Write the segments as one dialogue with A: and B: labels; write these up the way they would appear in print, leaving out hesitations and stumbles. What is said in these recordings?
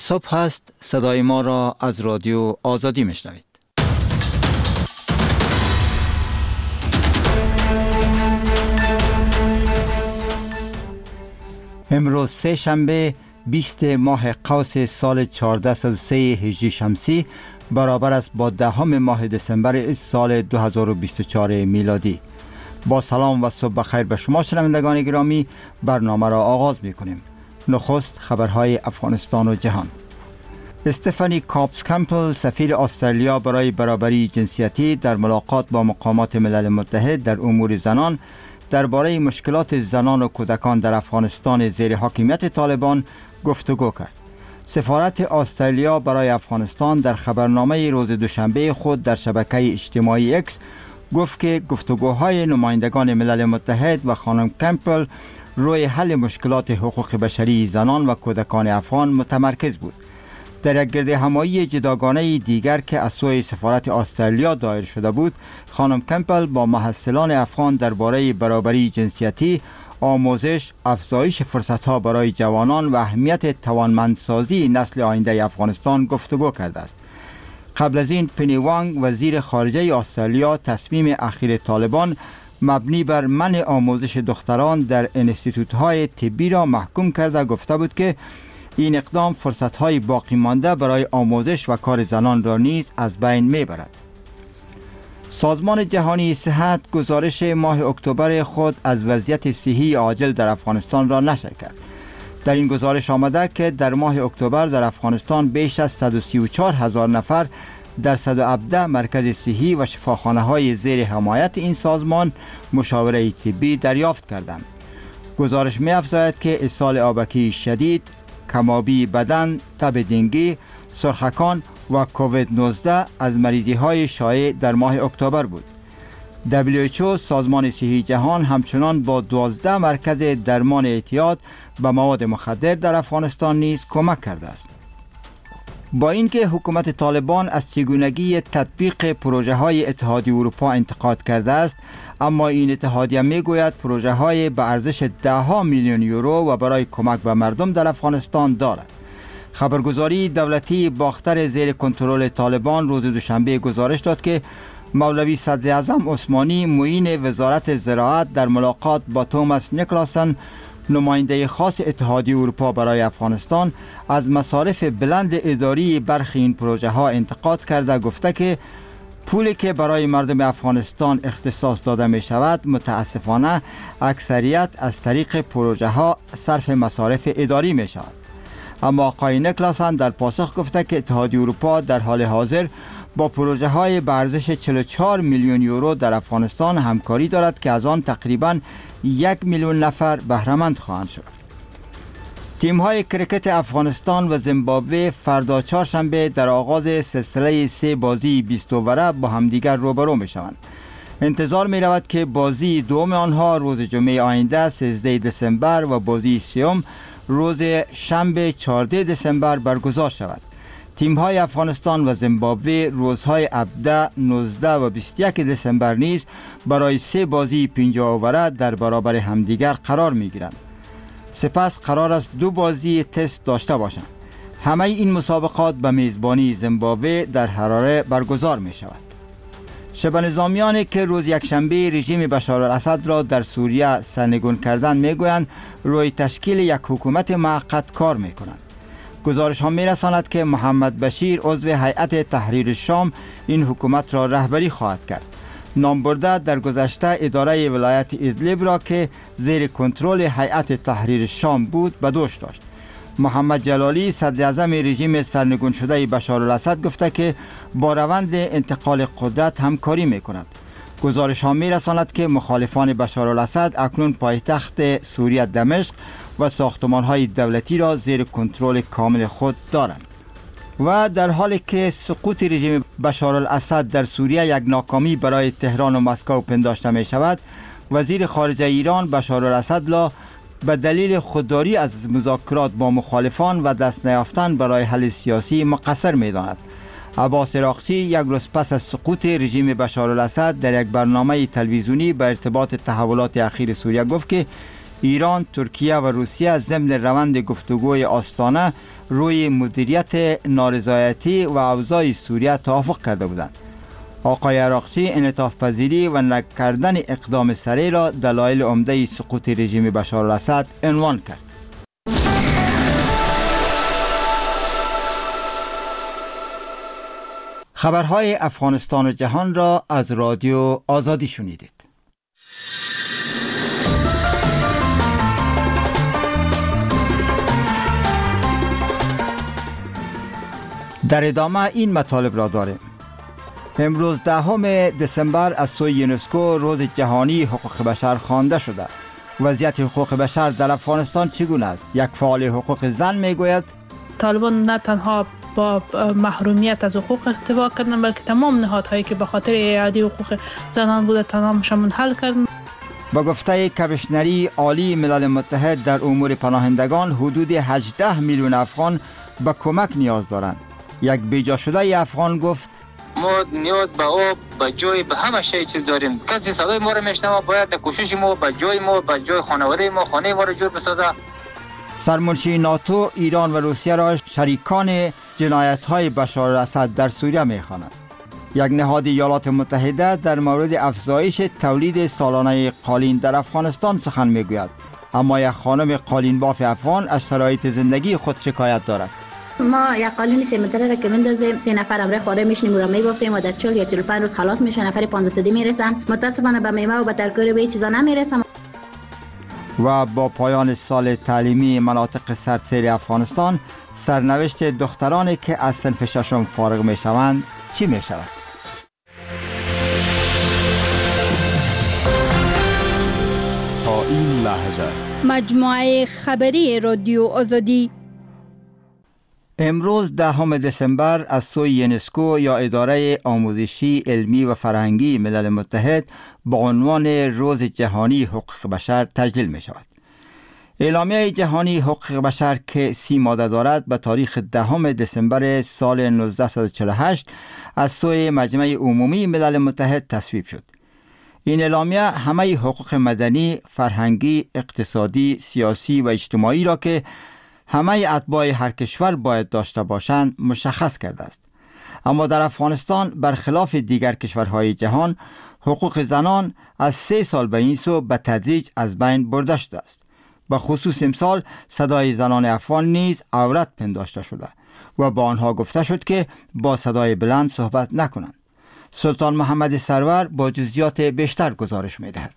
A: صبح هست، صدای ما را از رادیو آزادی میشنوید. امروز سه شنبه 20 ماه قوس سال 1403 هجری شمسی برابر است با 10 ماه دسامبر سال 2024 میلادی. با سلام و صبح بخیر به شما شنوندگان گرامی، برنامه را آغاز می‌کنیم. نخست خبرهای افغانستان و جهان. استفانی کاپس کمپل، سفیر استرالیا برای برابری جنسیتی، در ملاقات با مقامات ملل متحد در امور زنان درباره مشکلات زنان و کودکان در افغانستان زیر حاکمیت طالبان گفتگو کرد. سفارت استرالیا برای افغانستان در خبرنامه روز دوشنبه خود در شبکه اجتماعی اکس گفت که گفتگوهای نمایندگان ملل متحد و خانم کمپل روی حل مشکلات حقوق بشری زنان و کودکان افغان متمرکز بود. در یک گردهمایی جداگانه دیگر که از سوی سفارت استرالیا دایر شده بود، خانم کمپل با محصلان افغان درباره برابری جنسیتی، آموزش، افزایش فرصت‌ها برای جوانان و اهمیت توانمندسازی نسل آینده افغانستان گفتگو کرده است. قبل از این پنی وانگ، وزیر خارجه استرالیا، تصمیم اخیر طالبان مبنی بر منع آموزش دختران در انستیتوت‌های طبی را محکوم کرده گفته بود که این اقدام فرصت‌های باقی مانده برای آموزش و کار زنان را نیز از بین می‌برد. سازمان جهانی صحت گزارش ماه اکتبر خود از وضعیت صحی عاجل در افغانستان را نشر کرد. در این گزارش آمده که در ماه اکتبر در افغانستان بیش از 134,000 نفر در 117 مرکز صحی و شفاخانه‌های زیر حمایت این سازمان مشاوره طبی دریافت کردند. گزارش می‌افزاید که اسهال آبکی شدید، کمابی بدن، تب دنگی، سرخکان و کووید 19 از مریضی‌های شایع در ماه اکتبر بود. WHO، سازمان صحی جهان، همچنان با 12 مرکز درمان اعتیاد به مواد مخدر در افغانستان نیز کمک کرده است. با اینکه حکومت طالبان از چگونگی تطبیق پروژه‌های اتحادیه اروپا انتقاد کرده است، اما این اتحادیه میگوید پروژه‌های به ارزش 10 میلیون یورو و برای کمک به مردم در افغانستان دارد. خبرگزاری دولتی باختر زیر کنترل طالبان روز دوشنبه گزارش داد که مولوی صدر اعظم عثمانی، معین وزارت زراعت، در ملاقات با توماس نیکلاسن، نماینده خاص اتحادیه اروپا برای افغانستان، از مصارف بلند اداری برخی این پروژه ها انتقاد کرده گفته که پولی که برای مردم افغانستان اختصاص داده می شود متاسفانه اکثریت از طریق پروژه ها صرف مصارف اداری می شود. اما آقای نیکلاسن در پاسخ گفته که اتحادیه اروپا در حال حاضر با پروژه های به ارزش 44 میلیون یورو در افغانستان همکاری دارد که از آن تقریباً 1 میلیون نفر بهره‌مند خواهند شد. تیم های کرکت افغانستان و زیمبابوه فردا چهارشنبه در آغاز سلسله 3 بازی 20 اووره با همدیگر روبرو می شوند. انتظار می رود که بازی دوم آنها روز جمعه آینده 13 دسامبر و بازی سوم روز شنبه 14 دسامبر برگزار شود. تیم‌های افغانستان و زیمبابوه روزهای 17، 19 و 21 دسامبر نیز برای 3 بازی 50 اووره در برابر همدیگر قرار می‌گیرند. سپس قرار است 2 بازی تست داشته باشند. همه این مسابقات به میزبانی زیمبابوه در حراره برگزار می‌شود. شبه نظامیانی که روز یکشنبه رژیم بشار الاسد را در سوریه سرنگون کردند میگویند روی تشکیل یک حکومت موقت کار می‌کنند. گزارش ها می رساند که محمد بشیر، عضو هیئت تحریر شام، این حکومت را رهبری خواهد کرد. نامبرده در گذشته اداره ولایت ادلب را که زیر کنترل هیئت تحریر شام بود به دوش داشت. محمد جلالی، صدر اعظم رژیم سرنگون شده بشار الاسد، گفته که با روند انتقال قدرت همکاری می کند. گزارش ها می رساند که مخالفان بشار الاسد اکنون پایتخت سوریه دمشق و ساختمان های دولتی را زیر کنترل کامل خود دارند. و در حالی که سقوط رژیم بشار الاسد در سوریه یک ناکامی برای تهران و مسکو پنداشته می شود، وزیر خارجه ایران بشار الاسد را به دلیل خودداری از مذاکرات با مخالفان و دست نیافتن برای حل سیاسی مقصر می داند. عباس عراقچی یک روز پس از سقوط رژیم بشار الاسد در یک برنامه تلویزیونی به ارتباط تحولات اخیر سوریه گفت که ایران، ترکیه و روسیه ضمن روند گفتگوی آستانه روی مدیریت نارضایتی و اوضاع سوریه توافق کرده بودند. آقای عراقچی انعطاف پذیری و نکردن اقدام سریع را دلایل عمده سقوط رژیم بشار الاسد عنوان کرد. خبرهای افغانستان و جهان را از رادیو آزادی شنیدید. در ادامه این مطالب را داریم. امروز 10 دسامبر از سوی یونسکو روز جهانی حقوق بشر خوانده شده. وضعیت حقوق بشر در افغانستان چگونه است؟ یک فعال حقوق زن میگوید
B: طالبان نه تنها با محرومیت از حقوق احتوا کردن، بلکه تمام نهادهایی که به خاطر اعاده حقوق زنان بوده تمامش منحل کردن.
A: با گفته کمیشنری عالی ملل متحد در امور پناهندگان، حدود 18 میلیون افغان به کمک نیاز دارند. یک بیجا شده افغان گفت
C: ما نیاز به آب، به جای، به همه شی چیز داریم. کسی صدای ما رو میشنوه، باید در کوشش ما به جای خانواده ما خانه ما رو جور بسازه.
A: سرمنشی ناتو ایران و روسیه را شریکان جنایت‌های بشار الاسد در سوریه می‌خواند. یک نهاد ایالات متحده در مورد افزایش تولید سالانه قالین در افغانستان سخن میگوید، اما یک خانم قالین باف افغان از شرایط زندگی خود شکایت دارد.
D: ما یک قالین 3 متره را که میندازیم 3 نفر امره خواره میشنیم و میبافیم و در 40 یا 45 روز خلاص میشه، نفر 15 میرسن. متاسفانه به میوه و به ترکاری به چیزا نمیرسن.
A: و با پایان سال تعلیمی مناطق سردسیر افغانستان، سرنوشت دخترانی که از صنف ششم فارغ می شوند چی می شود؟
E: تا این لحظه
F: مجموعه خبری رادیو آزادی.
A: امروز 10 دسامبر از سوی یونسکو یا اداره آموزشی، علمی و فرهنگی ملل متحد با عنوان روز جهانی حقوق بشر تجلیل می شود. اعلامیه جهانی حقوق بشر که 30 ماده دارد به تاریخ 10 دسامبر سال 1948 از سوی مجمع عمومی ملل متحد تصویب شد. این اعلامیه همه حقوق مدنی، فرهنگی، اقتصادی، سیاسی و اجتماعی را که همه اتباع هر کشور باید داشته باشند مشخص کرده است. اما در افغانستان برخلاف دیگر کشورهای جهان، حقوق زنان از 3 سال به این سو به تدریج از بین برده شده است. به خصوص امسال صدای زنان افغان نیز عورت پنداشته شده و با آنها گفته شد که با صدای بلند صحبت نکنند. سلطان محمد سرور با جزئیات بیشتر گزارش می‌دهد.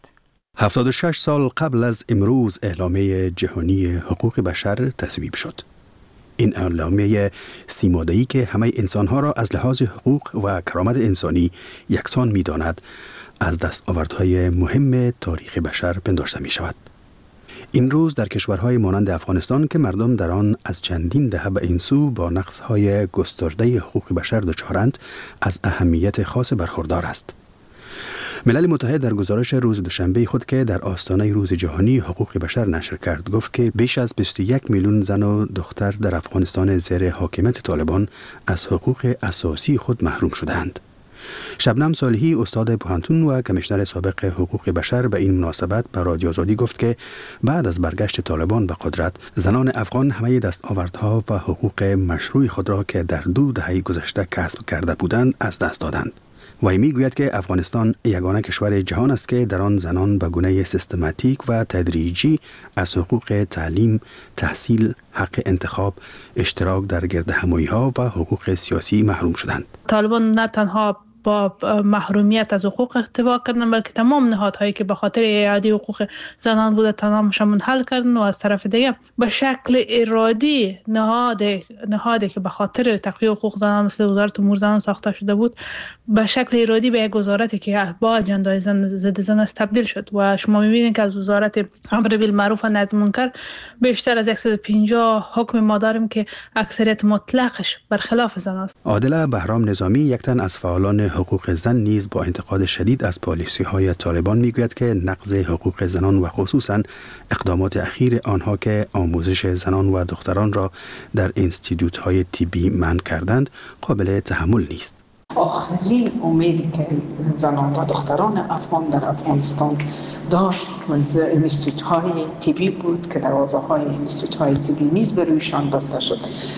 E: 76 سال قبل از امروز اعلامیه جهانی حقوق بشر تصویب شد. این اعلامیه 30 ماده‌ای که همه انسانها را از لحاظ حقوق و کرامت انسانی یکسان می‌داند، از دستاوردهای مهم تاریخ بشر پنداشته می‌شود. این روز در کشورهای مانند افغانستان که مردم در آن از چندین دهه به این سو با نقض‌های گسترده حقوق بشر دچارند، از اهمیت خاص برخوردار است. ملل متحد در گزارش روز دوشنبه خود که در آستانه روز جهانی حقوق بشر نشر کرد گفت که بیش از 21 میلیون زن و دختر در افغانستان زیر حاکمیت طالبان از حقوق اساسی خود محروم شدند. شبنم صالحی استاد پوهنتون و کمیشنر سابق حقوق بشر به این مناسبت به رادیو آزادی گفت که بعد از برگشت طالبان به قدرت، زنان افغان همه دستاوردها و حقوق مشروع خود را که در 2 دهه گذشته کسب کرده بودند از دست دادند. و میگوید که افغانستان یگانه کشور جهان است که در آن زنان به گونه سیستماتیک و تدریجی از حقوق تعلیم، تحصیل، حق انتخاب، اشتراک در گردهمایی‌ها و حقوق سیاسی محروم شدند.
B: طالبان نه تنها با محرومیت از حقوق احتوا کردن، بلکه تمام نهادهایی که به خاطر اعاده حقوق زنان بوده تمامش منحل کردن و از طرف دیگه به شکل ارادی نهادی که به خاطر تقویت حقوق زنان مثل وزارت امور زنان ساخته شده بود به شکل ارادی به یک وزارتی که با اجندای ضد زن است تبدیل شد و شما می‌بینید که از وزارت امر بالمعروف و نهی عن المنکر بیشتر از 150 حکم ما داریم که اکثریت مطلقش برخلاف زن است.
E: عادل بهرام نظامی، یک تن از فعالان حقوق زن، نیز با انتقاد شدید از پالیسی‌های طالبان میگوید که نقض حقوق زنان و خصوصاً اقدامات اخیر آنها که آموزش زنان و دختران را در انستیتوت‌های طبی منع کردند قابل تحمل نیست.
G: آخرین امیدی که زنان و دختران افغان در افغانستان داشت انستیتوت های طبی بود که دروازه های انستیتوت های طبی نیز برویشان بسته شد.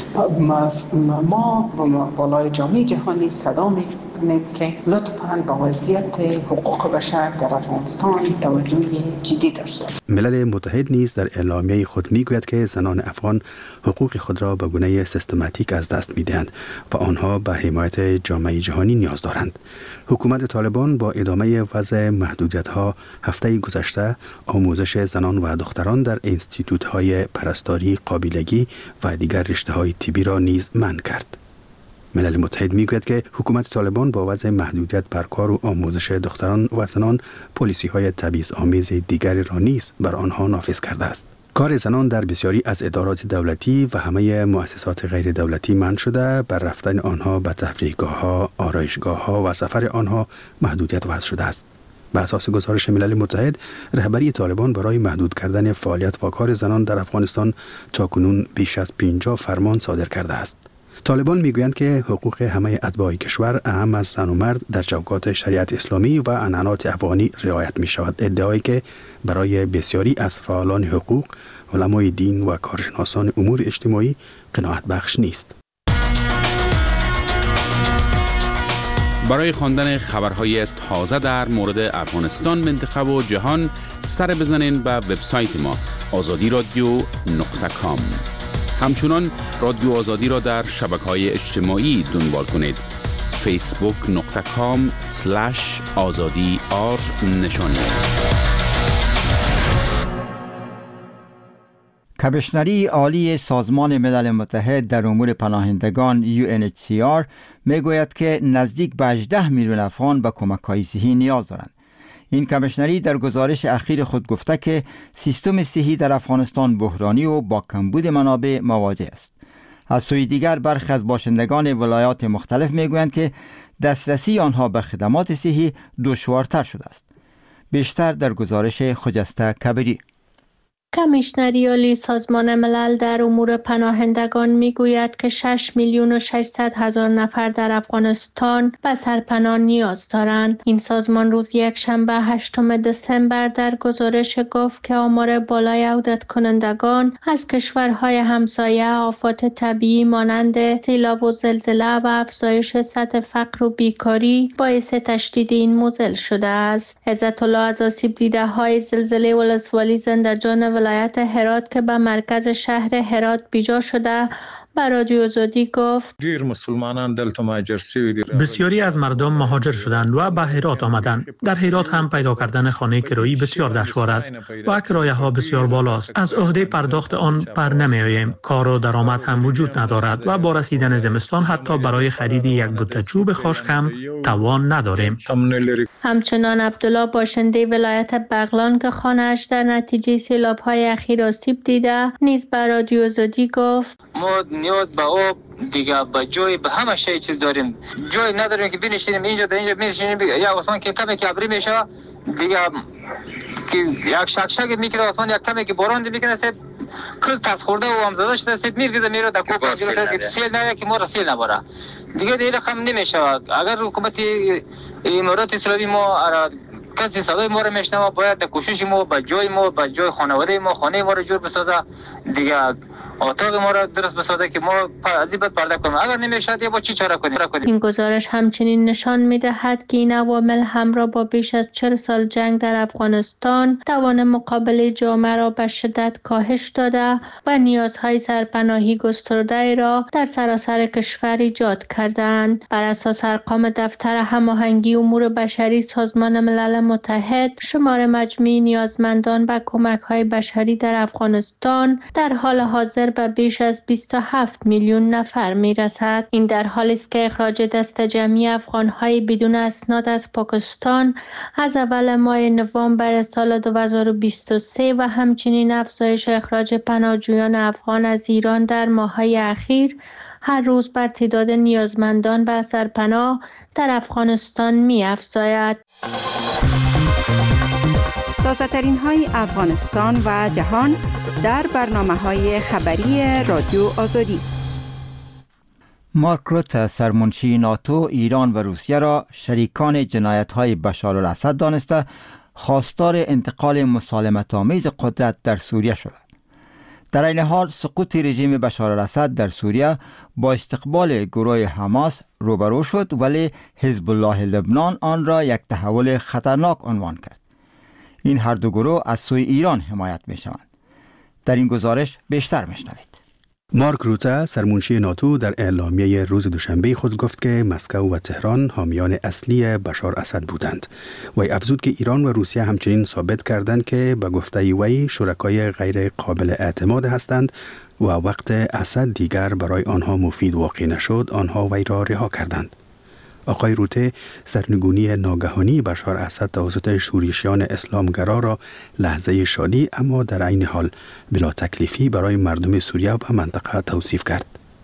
G: ما بالای جامعه جهانی صدا می‌کنیم که لطفاً با وضعیت حقوق بشر در افغانستان توجه جدی داشته باشند.
E: ملل متحد نیز در اعلامیه خود میگوید که زنان افغان حقوق خود را به گونه سیستماتیک از دست می‌دهند و آنها به حمایت جامعه جهانی نیاز دارند. حکومت طالبان با ادامه وضع محدودیت‌ها هفته گذشته آموزش زنان و دختران در انستیتوت‌های پرستاری، قابلگی و دیگر رشته‌های طبی را نیز منع کرد. ملل متحد میگوید که حکومت طالبان با وضع محدودیت بر کار و آموزش دختران و زنان پالیسی‌های تبعیض‌آمیز دیگری را نیز بر آنها نافذ کرده است. کار زنان در بسیاری از ادارات دولتی و همه مؤسسات غیر دولتی منع شده، بر رفتن آنها به تفریحگاه‌ها، آرایشگاه‌ها و سفر آنها محدودیت وضع شده است. بر اساس گزارش ملل متحد، رهبری طالبان برای محدود کردن فعالیت و کار زنان در افغانستان تاکنون بیش از 50 فرمان صادر کرده است. طالبان میگویند که حقوق همه اتباع کشور، اهم از زن و مرد، در چوکات شریعت اسلامی و عنعنات افغانی رعایت می شود. ادعایی که برای بسیاری از فعالان حقوق، علمای دین و کارشناسان امور اجتماعی قناعت بخش نیست.
H: برای خواندن خبرهای تازه در مورد افغانستان، منطقه و جهان سر بزنین به وبسایت ما azadiradio.com. همچنان رادیو آزادی را در شبکه‌های اجتماعی دنبال کنید. facebook.com/azadi_r نشانی است.
A: کمیشنری عالی سازمان ملل متحد در امور پناهندگان UNHCR میگوید که نزدیک به 18 میلیون افغان به کمک‌های صحی نیاز دارند. این کمیشنری در گزارش اخیر خود گفته که سیستم صحی در افغانستان بحرانی و با کمبود منابع مواجه است. از سوی دیگر برخی از باشندگان ولایات مختلف میگویند که دسترسی آنها به خدمات صحی دشوارتر شده است. بیشتر در گزارش خجسته کبری.
I: کمیشنری عالی سازمان ملل در امور پناهندگان میگوید که 6,600,000 نفر در افغانستان به سرپناه نیاز دارند. این سازمان روز یکشنبه 8 دسامبر در گزارش گفت که آمار بالای عودت کنندگان از کشورهای همسایه، آفات طبیعی مانند سیلاب و زلزله و افزایش سطح فقر و بیکاری باعث تشدید این معضل شده است. عزت الله از آسیب دیده های زلزله ولسوالی زندجان ولایت هرات که به مرکز شهر هرات بیجا شده به رادیو آزادی گفت
J: بسیاری از مردم مهاجر شدند و به هرات آمدند. در هرات هم پیدا کردن خانه کرایی بسیار دشوار است و کرایه ها بسیار بالاست. از عهده پرداخت آن پر نمی آییم. کار و درآمد هم وجود ندارد و با رسیدن زمستان حتی برای خرید یک بوته چوب خشک هم توان نداریم.
I: همچنان عبدالله باشنده ولایت بغلان که خانه‌اش در نتیجه سیلاب‌های اخیر آسیب دیده نیز به رادیو آزادی گفت
C: ما نیاز به آب دیگه به جای به همه شی چیز داریم. جای نداریم که بنشینیم اینجا در اینجا بنشینیم. یا آسمان که کمی که ابری میشه دیگه که یک شک میکنه آسمان، یک کمی که باران میکنه سه کل تاس خورده و هم زده شده سه میرگزه میره در کوپا گرفته که سیل نه که ما را سیل نبره دیگه دیگه رقم نمیشه. اگر حکومت امارات اسلامی ما کسی صدای ما را میشنوه باید در کوشش ما به جای خانواده ما خانه ما را جور بسازه، دیگه اتاق ما را درست بسازه که ما از این بعد پرده کنیم. اگر نمیشه دیگه با چی چاره کنیم؟
I: این گزارش همچنین نشان میدهد که این عوامل همراه با بیش از 40 سال جنگ در افغانستان توان مقابله جامعه را به شدت کاهش داده و نیازهای سرپناهی گسترده را در سراسر کشور ایجاد کردند. بر اساس ارقام دفتر هماهنگی امور بشری سازمان ملل متحد، شمار مجموعی نیازمندان به کمک‌های بشری در افغانستان در حال حاضر به بیش از 27 میلیون نفر میرسد. این در حالی است که اخراج دست جمعی افغان‌های بدون اسناد از پاکستان از اول ماه نوامبر سال 2023 و همچنین افزایش اخراج پناهجویان افغان از ایران در ماه‌های اخیر هر روز بر تعداد نیازمندان به سرپناه در افغانستان می‌افزاید.
K: تازه‌ترین های افغانستان و جهان در برنامه‌های خبری رادیو آزادی.
A: مارک روته سرمنشی ناتو ایران و روسیه را شریکان جنایت‌های بشار الاسد دانسته خواستار انتقال مسالمت‌آمیز قدرت در سوریه شده. در این حال سقوط رژیم بشار الاسد در سوریه با استقبال گروه حماس روبرو شد، ولی حزب الله لبنان آن را یک تحول خطرناک عنوان کرد. این هر دو گروه از سوی ایران حمایت می شوند. در این گزارش بیشتر میشنوید.
E: مارک روته سرمنشی ناتو در اعلامیه روز دوشنبه خود گفت که مسکو و تهران حامیان اصلی بشار اسد بودند. وی افزود که ایران و روسیه همچنین ثابت کردند که به گفته وی شرکای غیر قابل اعتماد هستند و وقت اسد دیگر برای آنها مفید واقع نشد آنها وی را رها کردند. آقای روته سرنگونی ناگهانی بشار اسد توسط شورشیان اسلامگرا را لحظه شادی اما در عین حال بلا تکلیفی برای مردم سوریه و منطقه توصیف کرد.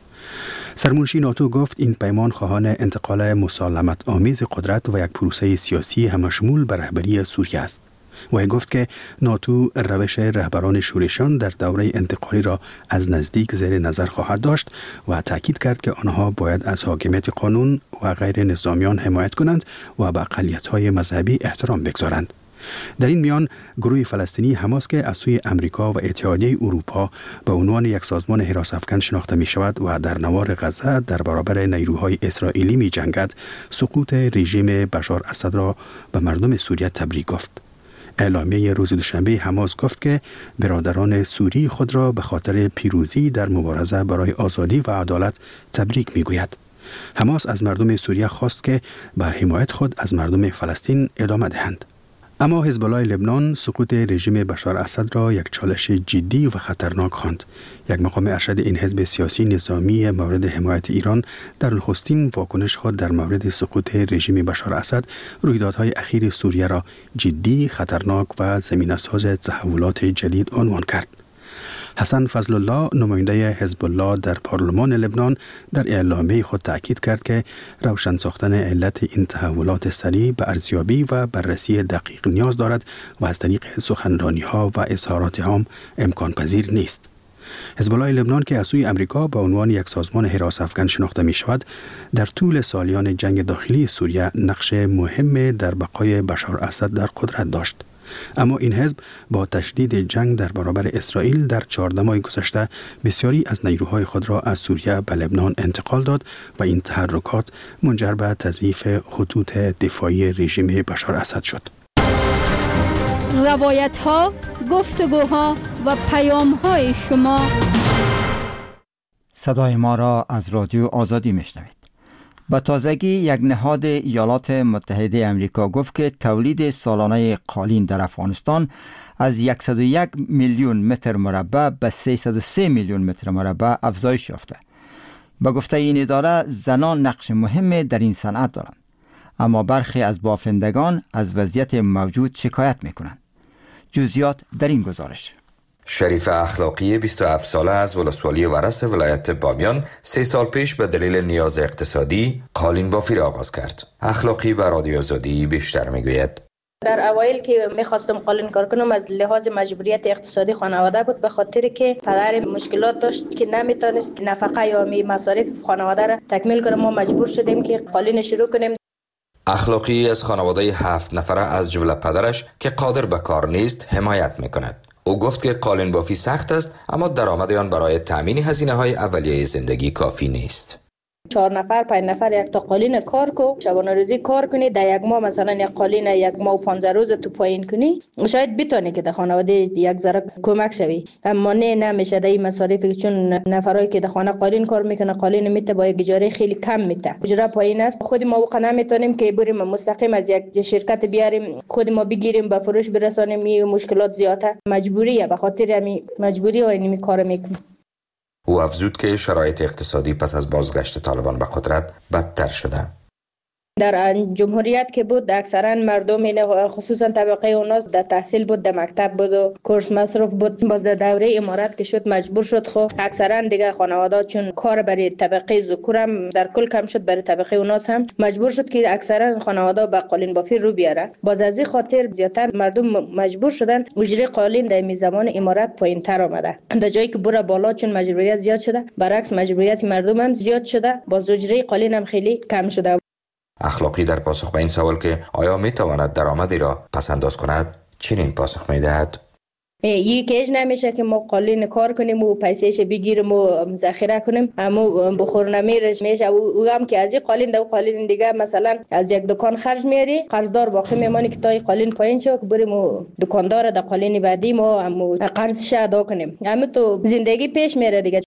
E: سرمنشی ناتو گفت این پیمان خواهان انتقال مسالمت آمیز قدرت و یک پروسه سیاسی همشمول بر رهبری سوریه است. و گفت که ناتو روش رهبران شورشیان در دوره انتقالی را از نزدیک زیر نظر خواهد داشت و تاکید کرد که آنها باید از حاکمیت قانون و غیر نظامیان حمایت کنند و به اقلیت‌های مذهبی احترام بگذارند. در این میان گروه فلسطینی حماس که از سوی امریکا و اتحادیه اروپا به عنوان یک سازمان حراس افکن شناخته می شود و در نوار غزه در برابر نیروهای اسرائیلی می جنگد، سقوط رژیم بشار اسد را به مردم سوریه تبریک گفت. اعلامیه روز دوشنبه حماس گفت که برادران سوری خود را به خاطر پیروزی در مبارزه برای آزادی و عدالت تبریک می‌گوید. حماس از مردم سوریه خواست که به حمایت خود از مردم فلسطین ادامه دهند. اما حزب الله لبنان سقوط رژیم بشار اسد را یک چالش جدی و خطرناک خواند. یک مقام ارشد این حزب سیاسی نظامی مورد حمایت ایران در نخستین واکنش خود در مورد سقوط رژیم بشار اسد رویدادهای اخیر سوریه را جدی، خطرناک و زمینه‌ساز تحولات جدید عنوان کرد. حسن فضل الله نماینده حزب الله در پارلمان لبنان در اعلامیه خود تاکید کرد که روشن ساختن علت این تحولات سریع به ارزیابی و بررسی دقیق نیاز دارد و از طریق سخنرانی‌ها و اظهارات عام امکان پذیر نیست. حزب الله لبنان که از سوی امریکا به عنوان یک سازمان حراس افکن شناخته می شود، در طول سالیان جنگ داخلی سوریه نقش مهم در بقای بشار اسد در قدرت داشت. اما این حزب با تشدید جنگ در برابر اسرائیل در 14 ماه گذشته بسیاری از نیروهای خود را از سوریه به لبنان انتقال داد و این تحرکات منجر به تضعیف خطوط دفاعی رژیم بشار اسد شد.
F: روایت ها، گفتگوها و پیام های شما.
A: صدای ما را از رادیو آزادی میشنوید. با تازگی یک نهاد ایالات متحده امریکا گفت که تولید سالانه قالین در افغانستان از 101 میلیون متر مربع به 303 میلیون متر مربع افزایش یافته. با گفته این اداره زنان نقش مهم در این صنعت دارند، اما برخی از بافندگان از وضعیت موجود شکایت میکنند. جزئیات در این گزارش.
L: شریف اخلاقی 27 ساله از ولسوالی ورس ولایت بامیان 3 سال پیش به دلیل نیاز اقتصادی قالین بافی را آغاز کرد. اخلاقی به رادیو آزادی بیشتر میگوید.
M: در اوایل که میخواستم قالین کار کنم از لحاظ مجبوریت اقتصادی خانواده بود، به خاطر که پدر مشکلات داشت که نمیتونست نفقه یا مصارف خانواده را تکمیل کنه. ما مجبور شدیم که قالین شروع کنیم.
L: اخلاقی از خانواده 7 نفره از جمله پدرش که قادر به کار نیست حمایت میکند. او گفت که قالین بافی سخت است، اما درآمد آن برای تامین هزینه‌های اولیه زندگی کافی نیست.
M: 4 نفر 5 نفر یک تا قالین کار کو، شبانه روزی کار کنی، در یک ماه مثلا یک قالین یک ماه و 15 روز تو پایین کنی، شاید بتونی که در خانواده یک ذره کمک شوی. اما نمیشه در این مصارفی، چون نفرایی که در خانه قالین کار میکنه قالین میته با یک اجاره خیلی کم میته، اجاره پایین است. خود ما واقعا نمیتونیم که بریم مستقیم از یک شرکت بیاریم خود ما بگیریم به فروش برسانیم. این مشکلات زیاده، مجبوریه، به خاطر همین مجبوری و این کار میکنیم.
L: او افزود که شرایط اقتصادی پس از بازگشت طالبان به قدرت بدتر شده.
M: در جمهوریت که بود اکثرا مردم این خصوصا طبقه اوناس در تحصیل بود، در مکتب بود و کورس مصرف بود. باز در دوره امارات که شد مجبور شد خب اکثرا دیگه خانواده چون کار برای طبقه ذکورم در کل کم شد، برای طبقه اوناس هم مجبور شد که اکثرا خانواده به قالین بافی رو بیاره. باز از این خاطر زیاتر مردم مجبور شدن اجره قالین در می زمان امارات پایینتر آمده. در جایی که بره بالا چون مجبوریت زیاد شده، برعکس مجبوریت مردم هم زیاد شده، باز اجره قالین هم خیلی کم شده.
L: اخلاقی در پاسخ به این سوال که آیا می تواند درآمدی را پسنداز کند چنین پاسخ می دهد:
M: یکیش نمیشه که ما قالین کار کنیم و پیسهش بگیریم و ذخیره کنیم، اما بخور نمیرش میشه. او هم که از این قالین دو قالین دیگه مثلا از یک دکان خرج میاری، قرضدار باقی میمانی که تا قالین پایین شه که بریم و دکاندار در قالین بعدی ما قرضش ادا کنیم. اما تو زندگی پیش میره دیگه.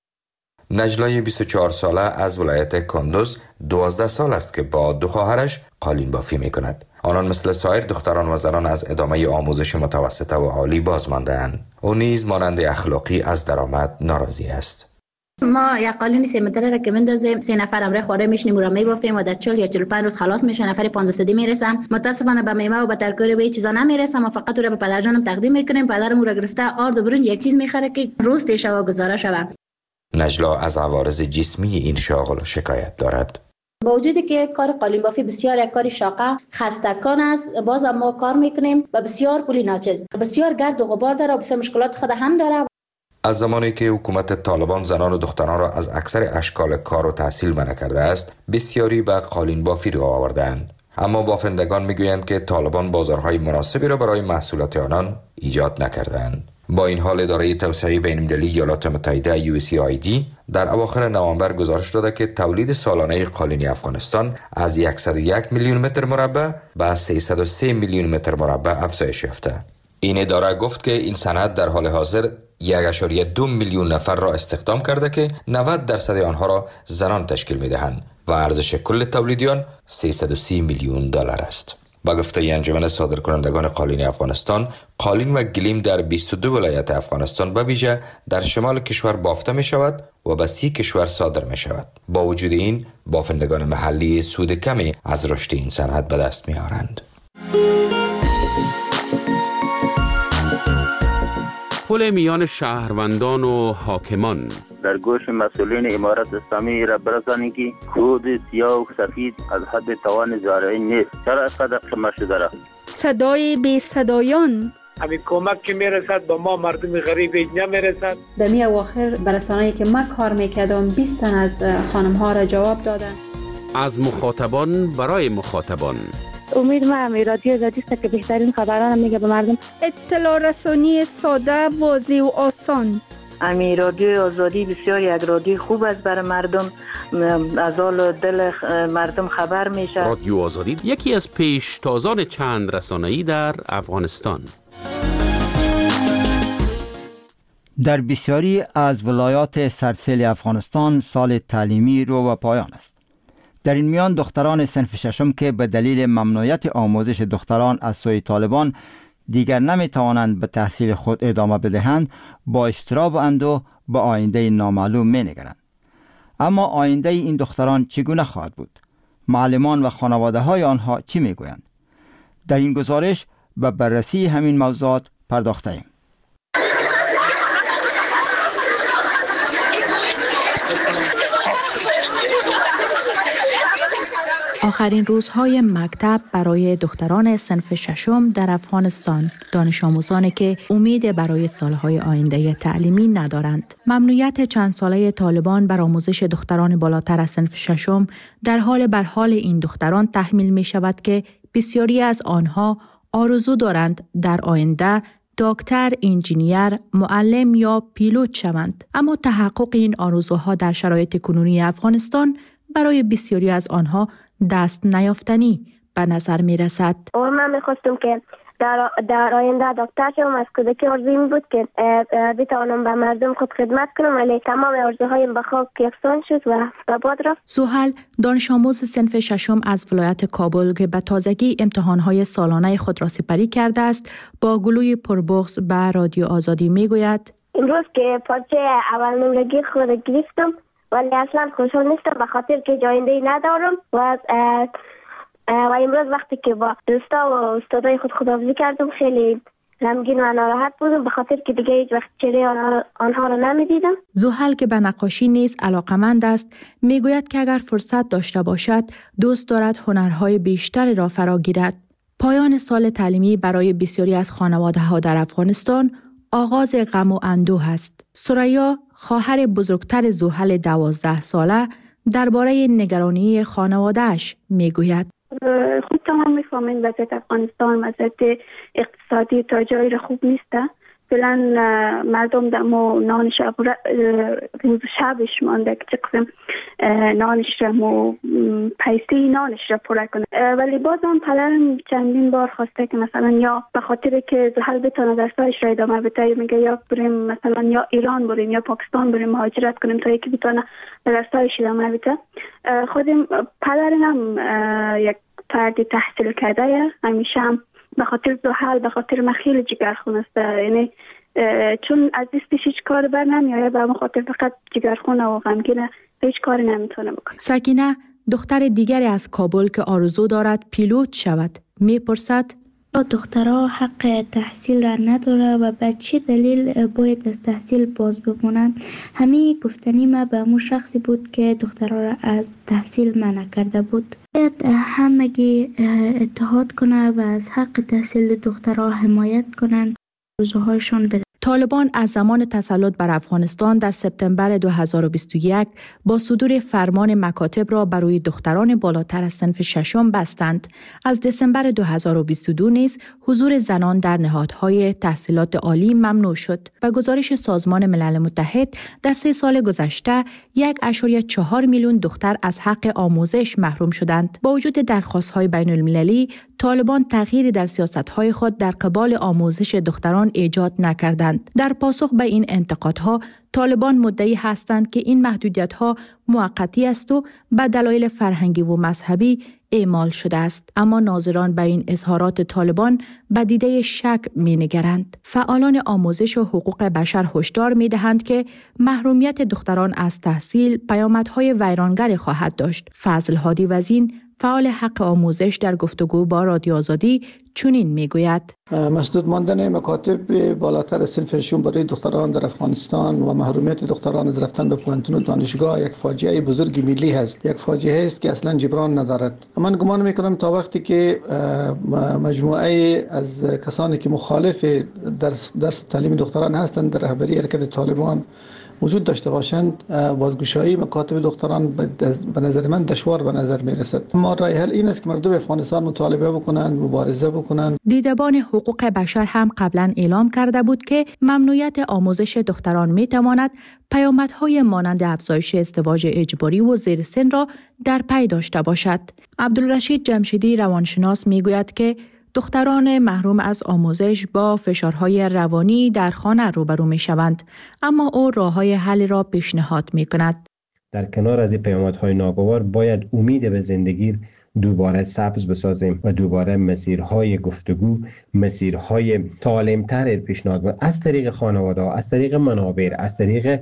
L: نجلای 24 ساله از ولایت کندوز 12 سال است که با دو خواهرش قالین بافی می کند. آنان مثل سایر دختران و زنان از ادامه آموزش متوسطه و عالی باز مانده‌اند. او نیز مانند اخلاقی از درآمد ناراضی است.
D: ما یک قالین 3 متره را که بندازیم 3 نفر امره خواره میشنیم و را میبافتیم و در 40 یا 45 روز خلاص میشه. نفر 15 میرسم. متاسفانه به میوه و به ترکاری و چیزا نمیرسم و فقط او را به پدرجانم تقدیم میکنیم. پدرم او را گرفته آرد و برنج یک چیز میخره که روز تیشه و گزاره شوه.
L: نجلا از عوارض جسمی این شغل شکایت دارد.
D: با وجودی که کار قالین بافی بسیار یک کار شاقه خستکان است، باز ما کار میکنیم و بسیار پولی ناچیز، بسیار گرد و غبار داره و بسیار مشکلات خود هم داره.
L: از زمانی که حکومت طالبان زنان و دختران را از اکثر اشکال کار و تحصیل منع کرده است، بسیاری به قالین بافی رو آوردند. اما بافندگان میگویند که طالبان بازارهای مناسبی را برای محصولات آنان ایجاد نکردند. با این حال اداره توسعه بین‌المللی ایالات متحده USAID در اواخر نوامبر گزارش داده که تولید سالانه قالین افغانستان از 101 میلیون متر مربع به 303 میلیون متر مربع افزایش یافته. این اداره گفت که این صنعت در حال حاضر 1.2 میلیون نفر را استخدام کرده که 90% آنها را زنان تشکیل می‌دهند و ارزش کل تولید آن 330 میلیون دلار است. با گفته انجمن صادرکنندگان قالین افغانستان، قالین و گلیم در 22 ولایت افغانستان به ویژه در شمال کشور بافته می شود و به 30 کشور صادر می شود. با وجود این، بافندگان محلی سود کمی از رشد این صنعت به دست می آورند.
H: پل میان شهروندان و حاکمان
N: در گوش مسئولین امارت اسلامی را برسانید که خود سیاه و سفید از حد توان زارعی نیست. چرا اینقدر خمه شده را؟
F: صدای بی صدایان
O: همین کمک که میرسد به ما مردم غریب نمیرسد.
P: در می اواخر برسانه‌ای که من کار میکردم 20 تن از خانم ها را جواب دادن.
H: از مخاطبان برای مخاطبان.
Q: امید ما رادیو آزادی است که بهترین خبران میگه به مردم.
F: اطلاع رسانی ساده، واضح و آسان.
R: امی رادیو آزادی بسیار یک رادیو خوب است برای مردم، از حال دل مردم خبر میشه.
H: رادیو آزادی یکی از پیشتازان چند رسانه‌ای در افغانستان.
A: در بسیاری از ولایات سرسیل افغانستان سال تعلیمی رو به پایان است. در این میان دختران صنف ششم که به دلیل ممنوعیت آموزش دختران از سوی طالبان دیگر نمی توانند به تحصیل خود ادامه بدهند، با اضطراب و اندوه به آینده نامعلوم می نگرند. اما آینده این دختران چگونه خواهد بود؟ معلمان و خانواده های آنها چی می گویند؟ در این گزارش به بررسی همین موضوعات پرداخته ایم.
S: آخرین روزهای مکتب برای دختران صنف ششم در افغانستان، دانش آموزانی که امید برای سالهای آینده تعلیمی ندارند. ممنوعیت چند ساله طالبان بر آموزش دختران بالاتر از صنف ششم در حال بر حال این دختران تحمیل می شود که بسیاری از آنها آرزو دارند در آینده دکتر، انجینیر، معلم یا پیلوت شوند. اما تحقق این آرزوها در شرایط کنونی افغانستان برای بسیاری از آنها دست نیافتنی به نظر می رسد.
Q: من میخواستم که در آینده دکتر شوم. از کودکی آرزویم بود که بتوانم به مردم خود خدمت کنم، ولی تمام آرزوهایم به خاک یکسان شد و به باد رفت.
S: زحل، دانش آموز صنف ششم از ولایت کابل که به تازگی امتحانهای سالانه خود را سپری کرده است، با گلوی پربغض به رادیو آزادی میگوید:
Q: امروز که پارچه اول نمرگی خود گرفتم، ولی اصلا خوشحال نیستم به خاطر که آینده‌ای ندارم و و امروز وقتی که با دوستا و استادای خود خداحافظی کردم خیلی غمگین و ناراحت بودم به خاطر که دیگه هیچ وقت چهره آنها را نمیدیدم.
S: زحل که به نقاشی نیز علاقمند است میگوید که اگر فرصت داشته باشد دوست دارد هنرهای بیشتری را فرا گیرد. پایان سال تعلیمی برای بسیاری از خانواده‌ها در افغانستان آغاز غم و اندوه است. ثریا خواهر بزرگتر زحل 12 ساله درباره نگرانی خانواده‌اش میگوید.
T: خود تمام میفهمین وضعیت افغانستان وضعیت اقتصادی تا جایی را خوب نیسته. فعلا مردم دمو نان شب روز شبش مانده که چه قسم نانش را پیسی نانش را پره کنه. ولی باز هم پدرم چندین بار خواسته که مثلا یا به خاطر که زحل بتونه درسایش را ادامه بده میگه یا بریم مثلا یا ایران بریم یا پاکستان بریم مهاجرت کنیم تا یکی بتونه درسایش ادامه بده. خودم پدرم یک فرد تحصیل کرده همیشه هم به خاطر زحل به خاطر من خیلی جگرخون است. یعنی چون از دستش هیچ کار بر نمیاره به خاطر فقط جگرخونه و غمگینه هیچ کاری نمیتونه بکنه.
S: سکینه دختر دیگری از کابل که آرزو دارد پیلوت شود میپرسد
U: دخترها حق تحصیل را نداره و به چه دلیل باید از تحصیل باز بمونن؟ همه گفتنی ما به همون شخصی بود که دخترها را از تحصیل منع کرده بود. باید همگی اتحاد کنه و از حق تحصیل دخترها حمایت کنن، روزهایشون بده.
S: طالبان از زمان تسلط بر افغانستان در سپتامبر 2021 با صدور فرمان مکاتب را برای دختران بالاتر از صنف ششم بستند. از دسامبر 2022 نیز حضور زنان در نهادهای تحصیلات عالی ممنوع شد. به گزارش سازمان ملل متحد در 3 سال گذشته 1.4 میلیون دختر از حق آموزش محروم شدند. با وجود درخواست‌های بین‌المللی، طالبان تغییری در سیاست‌های خود در قبال آموزش دختران ایجاد نکردند. در پاسخ به این انتقادها، طالبان مدعی هستند که این محدودیت‌ها موقتی است و به دلایل فرهنگی و مذهبی اعمال شده است. اما ناظران به این اظهارات طالبان به دیده شک می‌نگرند. فعالان آموزش و حقوق بشر هشدار می‌دهند که محرومیت دختران از تحصیل پیامدهای ویرانگر خواهد داشت. فضل هادی وزین فعال حق آموزش در گفتگو با رادیو آزادی چنین میگوید:
V: مسدود ماندن مکاتب بالاتر از صنف ششم برای دختران در افغانستان و محرومیت دختران از رفتن به پوهنتون و دانشگاه یک فاجعه بزرگ ملی است. یک فاجعه است که اصلا جبران ندارد. من گمان میکنم تا وقتی که مجموعه از کسانی که مخالف درس تعلیم دختران هستند در رهبری حرکت طالبان وجود داشته باشند، بازگشایی مکاتب دختران به نظر من دشوار به نظر می رسد. اما راه حل این است که مردم افغانستان مطالبه بکنند، مبارزه بکنند.
S: دیدبان حقوق بشر هم قبلا اعلام کرده بود که ممنوعیت آموزش دختران می تواند پیامدهای مانند افزایش ازدواج اجباری و زیر سن را در پی داشته باشد. عبدالرشید جمشیدی روانشناس می گوید که دختران محروم از آموزش با فشارهای روانی در خانه روبرو می شوند، اما او راه‌های حل را پیشنهاد می کند.
W: در کنار از این پیامدهای ناگوار باید امید به زندگی دوباره سبز بسازیم و دوباره مسیرهای گفتگو، مسیرهای سالم‌تر پیشنهاد کنیم از طریق خانواده‌ها، از طریق منابر، از طریق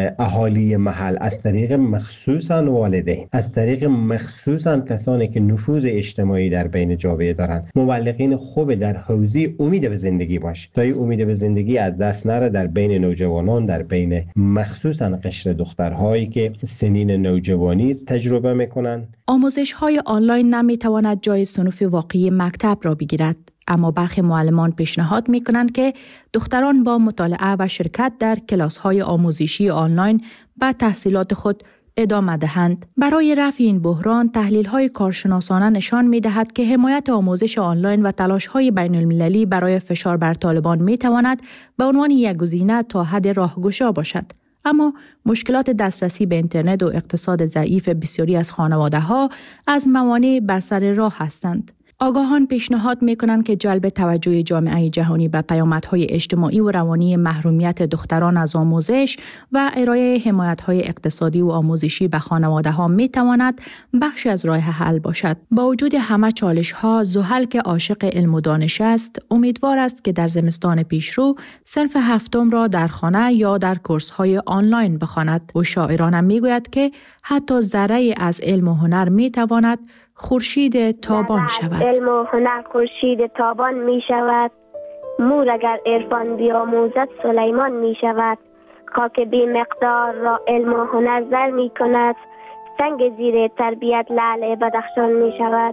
W: اهالی محل، از طریق مخصوصاً والدین، از طریق مخصوصاً کسانی که نفوذ اجتماعی در بین جامعه دارند. مبلغین خوب در حوزه امید به زندگی باشه تا این امید به زندگی از دست نره در بین نوجوانان، در بین مخصوصاً قشر دخترهایی که سنین نوجوانی تجربه میکنن.
S: آموزش‌های آنلاین نمی‌تواند جای صنوف واقعی مکتب را بگیرد، اما برخی معلمان پیشنهاد می‌کنند که دختران با مطالعه و شرکت در کلاس‌های آموزشی آنلاین به تحصیلات خود ادامه دهند. برای رفع این بحران، تحلیل‌های کارشناسانه نشان می‌دهد که حمایت آموزش آنلاین و تلاش‌های بین‌المللی برای فشار بر طالبان می‌تواند به عنوان یک گزینه تا حد راهگشا باشد. اما مشکلات دسترسی به اینترنت و اقتصاد ضعیف بسیاری از خانواده‌ها از موانع بر سر راه هستند. آگاهان پیشنهاد می‌کنند که جلب توجه جامعه جهانی به پیامدهای اجتماعی و روانی محرومیت دختران از آموزش و ارائه حمایت‌های اقتصادی و آموزشی به خانواده‌ها می‌تواند بخشی از راه حل باشد. با وجود همه چالش‌ها، زحل که عاشق علم و دانش است، امیدوار است که در زمستان پیشرو صنف هفتم را در خانه یا در کورس‌های آنلاین بخواند. و شاعرانه می‌گوید که حتی ذره از علم و هنر می‌تواند خورشید تابان شود.
Q: علم و هنر خورشید تابان می شود. مور اگر عرفان بیاموزد سلیمان می شود. خاک بی مقدار را علم و هنر زر می کند. سنگ زیر تربیت لعل بدخشان می شود.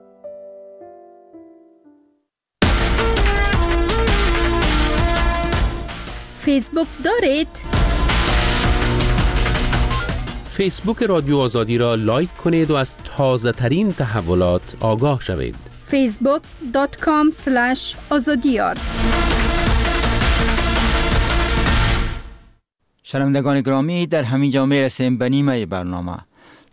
F: فیسبوک دارید؟
H: فیسبوک رادیو آزادی را لایک کنید و از تازه ترین تحولات آگاه شوید.
F: facebook.com/azadiyar.
A: شنوندگان گرامی، در همین جا میرسیم به نیمه برنامه.